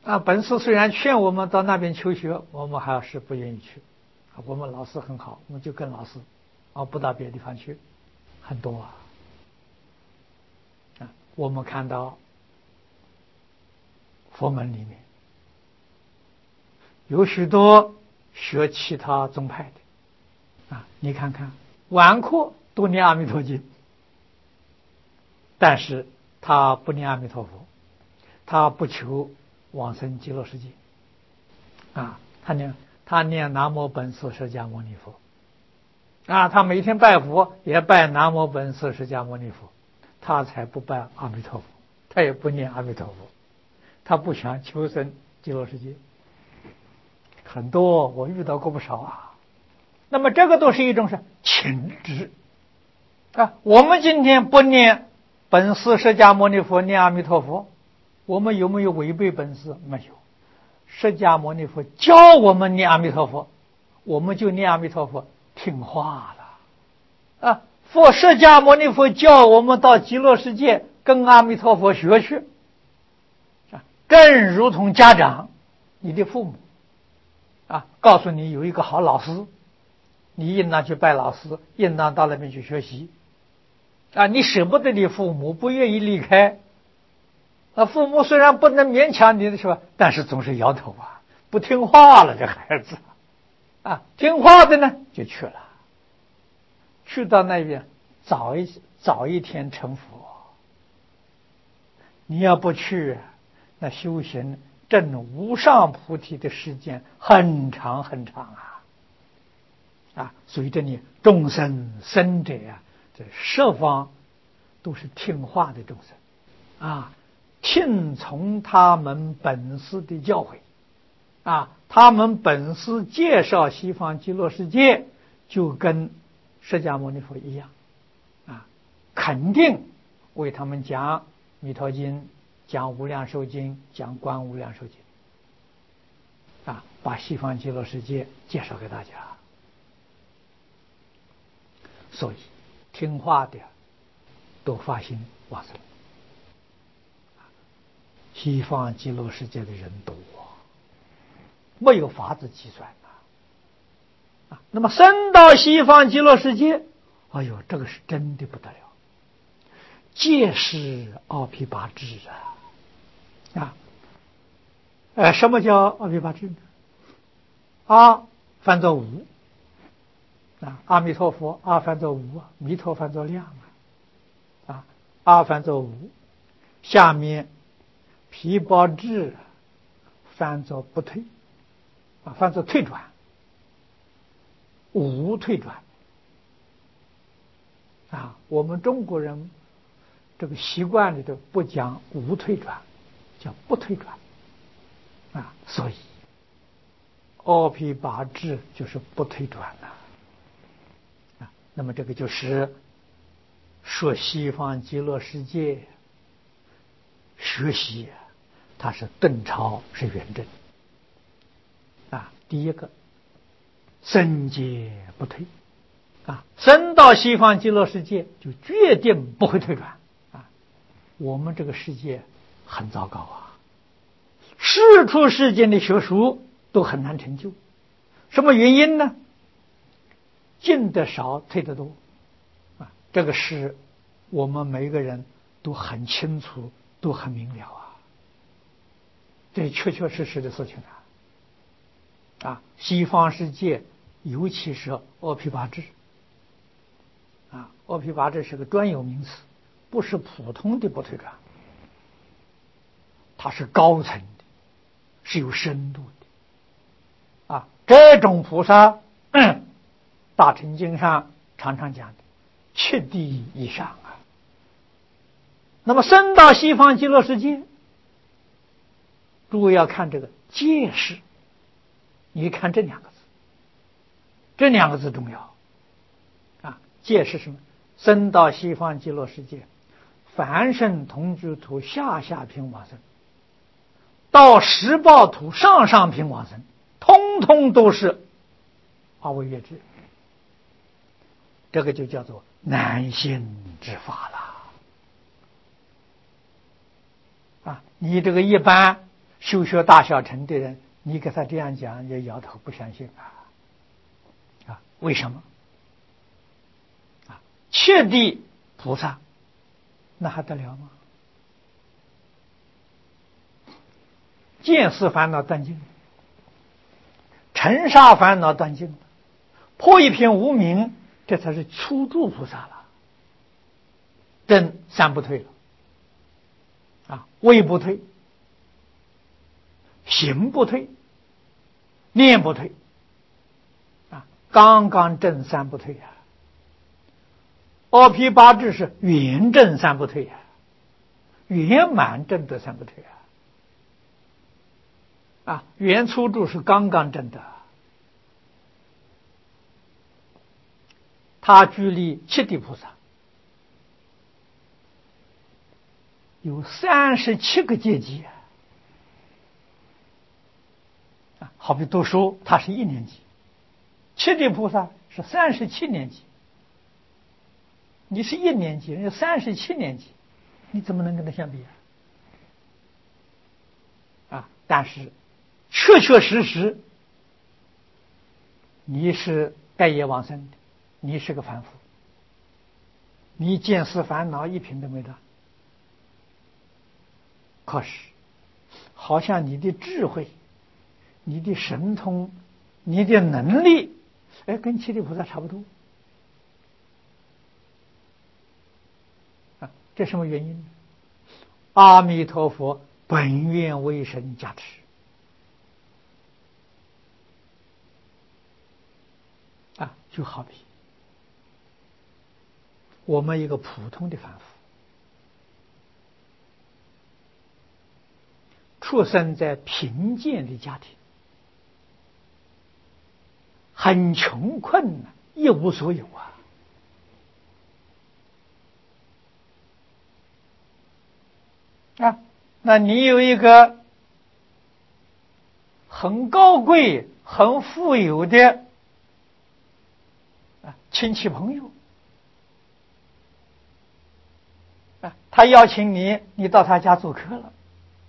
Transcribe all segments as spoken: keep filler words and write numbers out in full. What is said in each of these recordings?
啊，本师虽然劝我们到那边求学，我们还是不愿意去。我们老师很好，我们就跟老师，啊，不到别的地方去，很多啊。啊，我们看到佛门里面有许多学其他宗派的，啊，你看看晚课都念阿弥陀经，但是他不念阿弥陀佛，他不求往生极乐世界，啊，他念他念南无本师释迦牟尼佛，啊，他每天拜佛也拜南无本师释迦牟尼佛，他才不拜阿弥陀佛，他也不念阿弥陀佛，他不想求生极乐世界。很多我遇到过不少啊。那么这个都是一种是情执啊。我们今天不念本师释迦牟尼佛，念阿弥陀佛，我们有没有违背本师？没有。释迦牟尼佛教我们念阿弥陀佛，我们就念阿弥陀佛，听话了啊。佛释迦牟尼佛教我们到极乐世界跟阿弥陀佛学去啊，正如同家长，你的父母啊，告诉你有一个好老师，你应当去拜老师，应当到那边去学习啊。你舍不得你父母，不愿意离开啊。父母虽然不能勉强你的是吧，但是总是摇头啊，不听话了，这孩子啊，听话的呢就去了，去到那边早一早一天成佛。你要不去，那修行证无上菩提的时间很长很长啊！啊，随着你众生生者啊，这十方都是听话的众生啊，听从他们本师的教诲啊，他们本师介绍西方极乐世界，就跟释迦牟尼佛一样啊，肯定为他们讲弥陀经，讲无量寿经，讲观无量寿经啊，把西方极乐世界介绍给大家。所以听话的都发心往生，西方极乐世界的人多，没有法子计算啊。啊，那么生到西方极乐世界，哎呦，这个是真的不得了，戒是奥毗跋致啊！啊，呃，什么叫奥毗跋致呢？阿翻作无啊，阿弥陀佛，阿翻作无啊，弥陀翻作量啊，啊，阿翻作无，下面毗跋致翻作不退啊，翻作退转，无退转啊。我们中国人这个习惯里头不讲无退转，叫不退转啊，所以奥毗跋致就是不退转了啊。那么这个就是说西方极乐世界学习，它是顿超，是圆正啊。第一个生劫不退啊，生到西方极乐世界就决定不会退转啊。我们这个世界很糟糕啊，世出世间的学术都很难成就，什么原因呢？进得少，退得多啊。这个是我们每一个人都很清楚，都很明了啊。这确确实实的事情啊。啊，西方世界尤其是奥毗跋致啊，奥毗跋致是个专有名词，不是普通的不退转，它是高层的，是有深度的啊。这种菩萨，嗯，大乘经上常常讲的七地以上啊。那么升到西方极乐世界，诸位要看这个戒识，你看这两个字，这两个字重要啊。戒是什么？升到西方极乐世界，凡圣同居土下下品往生，到十报土上上品往生，通通都是阿惟越致，这个就叫做难信之法了啊。你这个一般修学大小乘的人，你给他这样讲，也摇头不相信啊！啊，为什么？啊，切地菩萨，那还得了吗？见思烦恼断尽，尘沙烦恼断尽，破一片无明，这才是初住菩萨了。真三不退了啊，位不退，行不退，念不退啊，刚刚正三不退啊。阿毗八智是圆正三不退啊，圆满正得三不退啊。啊，圆初住是刚刚正的，他距离七地菩萨有三十七个阶级啊，好比读书，他是一年级，七地菩萨是三十七年级，你是一年级，人家三十七年级，你怎么能跟他相比啊？啊，但是确确实实，你是该业往生的，你是个凡夫，你见思烦恼一品都没得。可是，好像你的智慧、你的神通、你的能力，哎，跟七地菩萨差不多。啊，这什么原因呢？阿弥陀佛本愿威神加持。啊，就好比我们一个普通的凡夫，出生在贫贱的家庭，很穷困，一无所有啊！啊，那你有一个很高贵、很富有的啊亲戚朋友啊，他邀请你，你到他家做客了，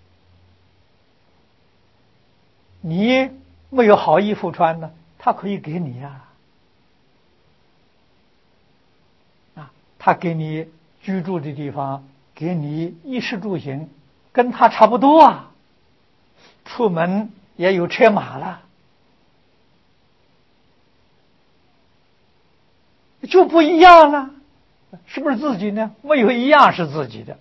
你没有好衣服穿呢，他可以给你呀。啊，他给你居住的地方，给你衣食住行，跟他差不多啊。出门也有车马了，就不一样了，是不是自己呢？没有一样是自己的。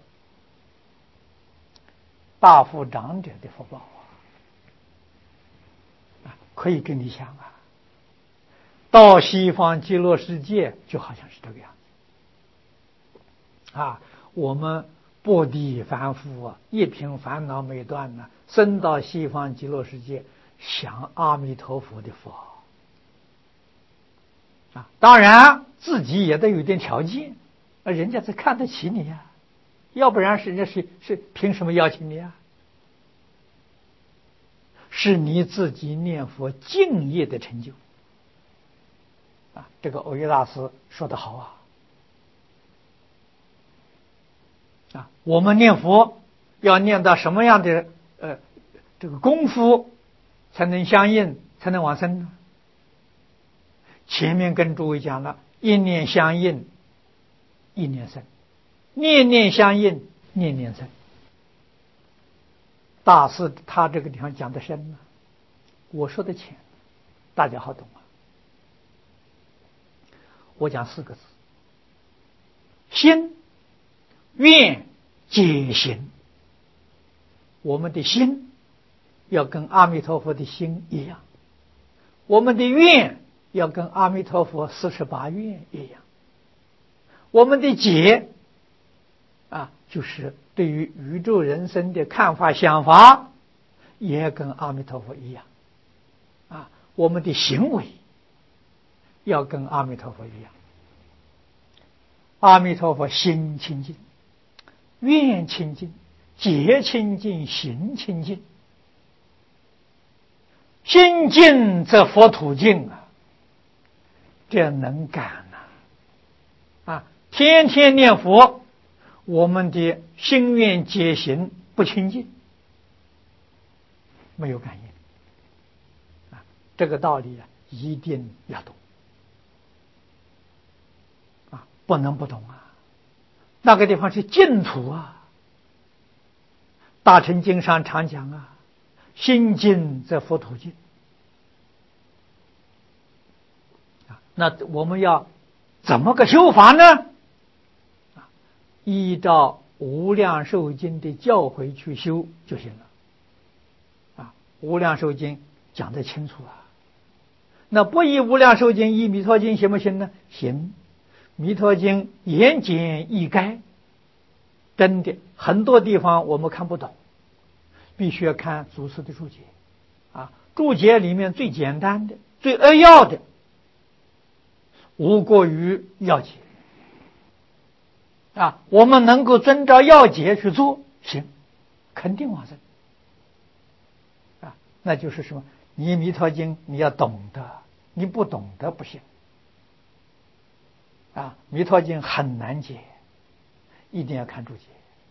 大富长者的福报啊，可以跟你想啊，到西方极乐世界就好像是这个样子啊。我们薄地凡夫啊，一品烦恼没断呢，生到西方极乐世界，享阿弥陀佛的福啊。当然自己也得有点条件，人家才看得起你呀、啊，要不然人家是是凭什么邀请你啊？是你自己念佛敬业的成就啊！这个藕益大师说得好啊！啊，我们念佛要念到什么样的呃这个功夫才能相应，才能往生呢？前面跟诸位讲了，一念相应，一念生；念念相应，念念生。大师他这个地方讲的深呢，我说的浅，大家好懂啊。我讲四个字：心、愿、解行。我们的心要跟阿弥陀佛的心一样，我们的愿要跟阿弥陀佛四十八愿一样，我们的解啊，就是对于宇宙人生的看法想法，也跟阿弥陀佛一样啊。我们的行为要跟阿弥陀佛一样。阿弥陀佛心清净，愿清净，解清净，行清净。心净则佛土净啊，这能干呐！啊，天天念佛，我们的心愿解行不清净没有感应啊。这个道理啊，一定要懂啊，不能不懂啊。那个地方是净土啊，大乘经上常讲啊，心净则佛土净啊。那我们要怎么个修法呢？啊，依照无量寿经的教诲去修就行了啊。无量寿经讲得清楚啊。那不依无量寿经，依弥陀经行不行呢？行。弥陀经言简意赅，真的很多地方我们看不懂，必须要看祖师的注解啊。注解里面最简单的、最扼要的，无过于要解啊。我们能够遵照要解去做，行，肯定往生啊。那就是什么？你弥陀经你要懂得，你不懂得不行啊。弥陀经很难解，一定要看注解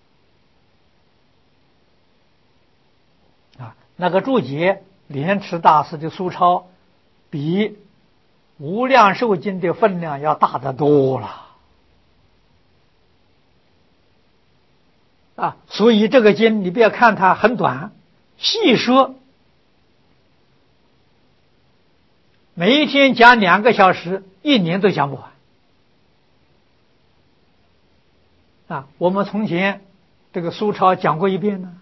啊。那个注解，莲池大师的书抄比无量寿经的分量要大得多了啊。所以这个经你不要看它很短，细说每一天讲两个小时，一年都讲不完啊。我们从前这个书抄讲过一遍呢，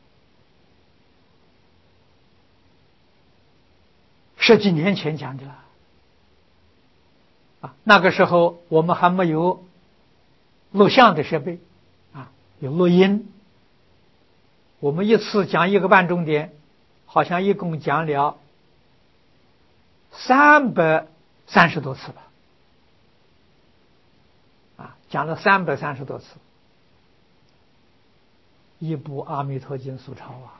十几年前讲的了啊。那个时候我们还没有录像的设备啊，有录音。我们一次讲一个半钟点，好像一共讲了三百三十多次吧啊，讲了三百三十多次，一部《阿弥陀经》素抄啊，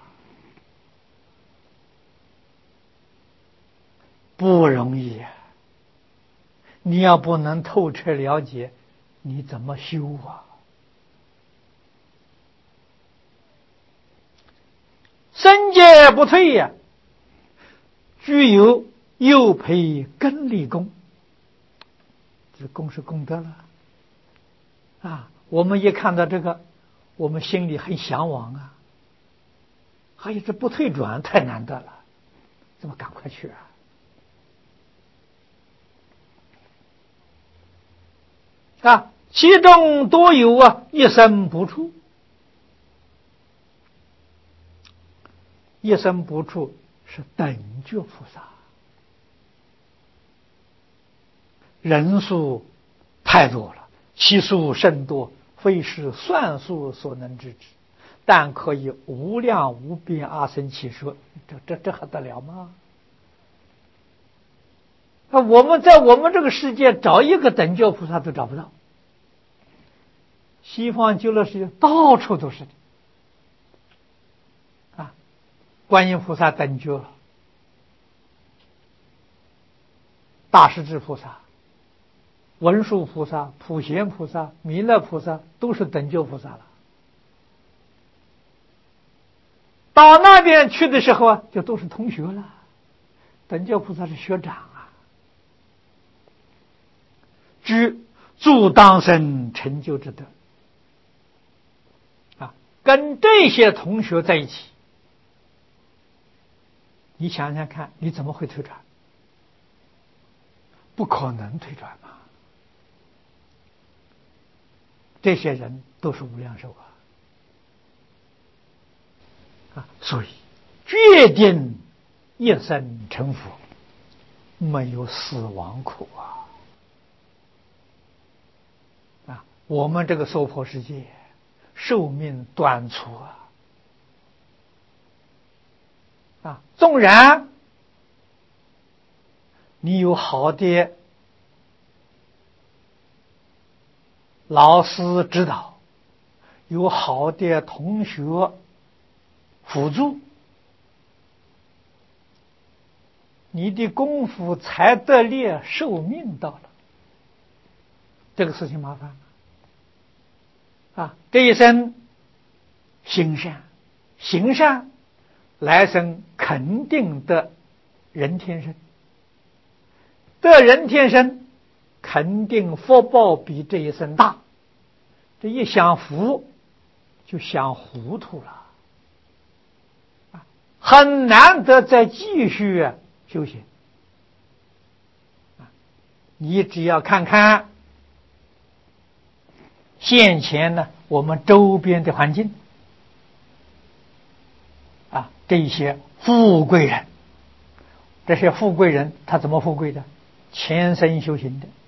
不容易啊。你要不能透彻了解，你怎么修啊？身戒不退呀、啊，具有又培根利功，这功是功德了啊。我们一看到这个，我们心里很向往啊。还有这不退转太难得了，怎么赶快去啊？啊，其中多有啊一生不处，一生不处是等觉菩萨，人数太多了，其数甚多，非是算数所能知之，但可以无量无边阿僧祇说，这这这还得了吗？啊，我们在我们这个世界找一个等觉菩萨都找不到，西方极乐世界到处都是的啊。观音菩萨等觉，大势至菩萨、文殊菩萨、普贤菩萨、弥勒菩萨都是等觉菩萨了。到那边去的时候啊，就都是同学了。等觉菩萨是学长啊，知助当生成就之德啊，跟这些同学在一起，你想想看，你怎么会退转？不可能退转嘛！这些人都是无量寿啊啊，所以决定一生成佛，没有死亡苦啊！啊，我们这个娑婆世界寿命短促啊！啊，纵然你有好的老师指导，有好的同学辅助，你的功夫才得力，寿命到了，这个事情麻烦了啊！这一生行善，行善，来生肯定得人天身，得人天身肯定福报比这一生大，这一享福就想糊涂了，很难得再继续啊修行。你只要看看现前呢我们周边的环境啊，这些富贵人，这些富贵人他怎么富贵的？前生修行的，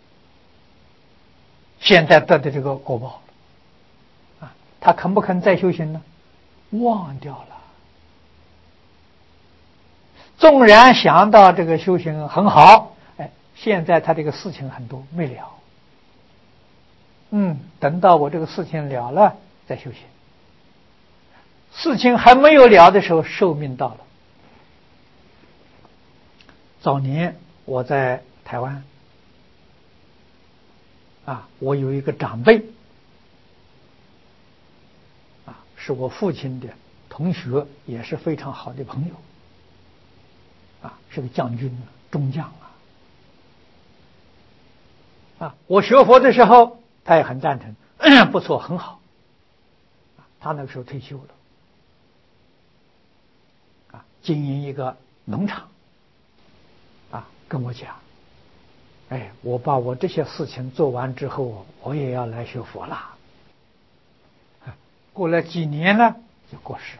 现在得的这个果报啊，他肯不肯再修行呢？忘掉了。纵然想到这个修行很好，哎，现在他这个事情很多没了。嗯，等到我这个事情了了再修行。事情还没有了的时候，寿命到了。早年我在台湾啊，我有一个长辈啊，是我父亲的同学，也是非常好的朋友啊，是个将军中将啊。啊，我学佛的时候，他也很赞成，不错，很好。他那个时候退休了，啊，经营一个农场，啊，跟我讲，哎，我把我这些事情做完之后，我也要来学佛了。过了几年呢，就过世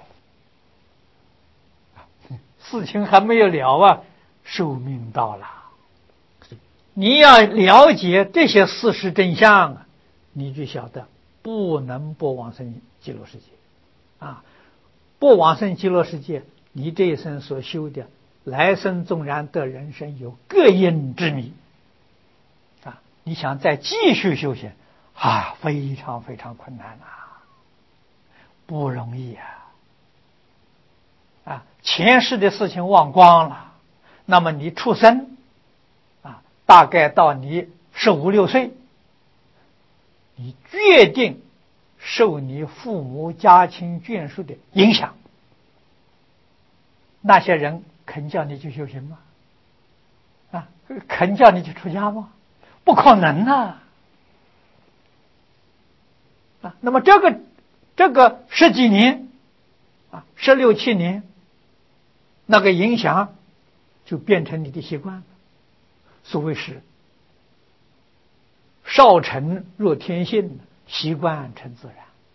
了。事情还没有了啊，寿命到了。你要了解这些事实真相啊，你就晓得不能不往生极乐世界啊！不往生极乐世界，你这一生所修的，来生纵然得人生有各因之迷啊！你想再继续修行啊，非常非常困难啊，不容易啊！啊，前世的事情忘光了，那么你出生啊，大概到你十五六岁，你决定受你父母家亲眷属的影响，那些人肯叫你去修行吗？啊，肯叫你去出家吗？不可能啊！啊，那么这个这个十几年啊，十六七年，那个影响就变成你的习惯了。所谓是少成若天性，习惯成自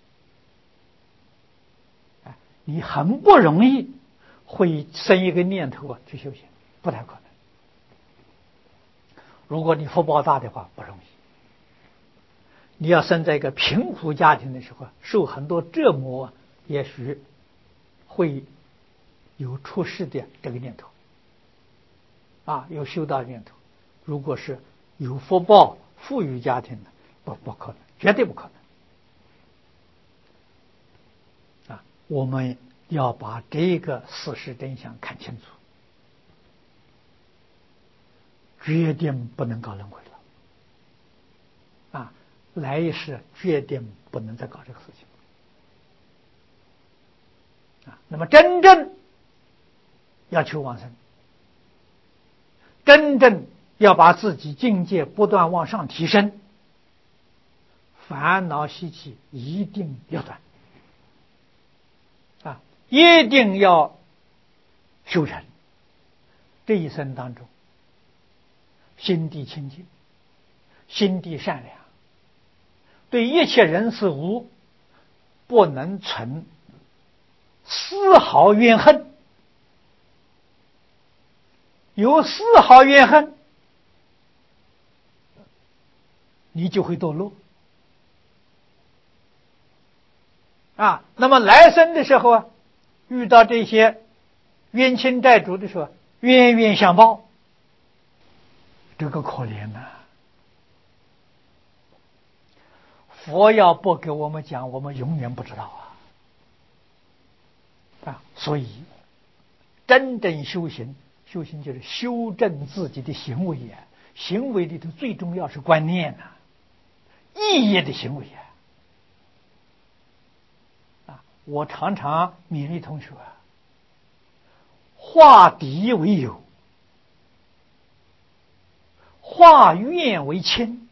然。你很不容易会生一个念头啊去修行，不太可能。如果你福报大的话，不容易。你要生在一个贫苦家庭的时候，受很多折磨，也许会有出世的这个念头啊，有修道念头。如果是有福报富裕家庭的，不不可能，绝对不可能啊！我们要把这个事实真相看清楚，决定不能搞轮回了啊！来一世决定不能再搞这个事情啊！那么真正要求往生，真正要把自己境界不断往上提升，烦恼习气一定要断啊！一定要修成。这一生当中，心地清净，心地善良，对一切人事物不能存丝毫怨恨。有丝毫怨恨，你就会堕落啊。那么来生的时候啊，遇到这些冤亲债主的时候，冤冤相报，这个可怜呐、啊！佛要不给我们讲，我们永远不知道啊啊！所以真正修行，修行就是修正自己的行为啊，行为里头最重要是观念呐、啊，意义的行为啊！啊，我常常勉励同学啊， 化敌为友，化怨为亲，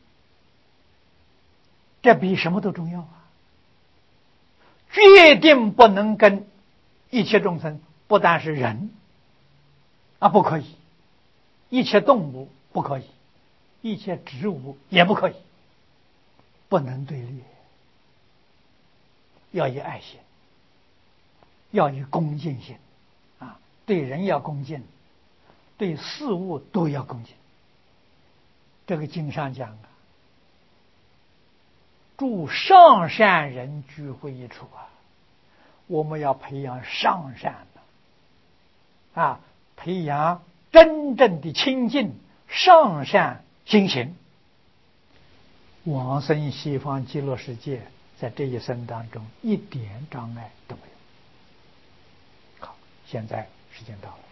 这比什么都重要啊！决定不能跟一切众生，不但是人啊，不可以，一切动物不可以，一切植物也不可以，不能对立，要以爱心，要以恭敬心啊，对人要恭敬，对事物都要恭敬。这个经上讲啊，诸上善人聚会一处啊，我们要培养上善的啊，培养真正的清净上善心行，往生西方极乐世界，在这一生当中一点障碍都没有。好，现在时间到了。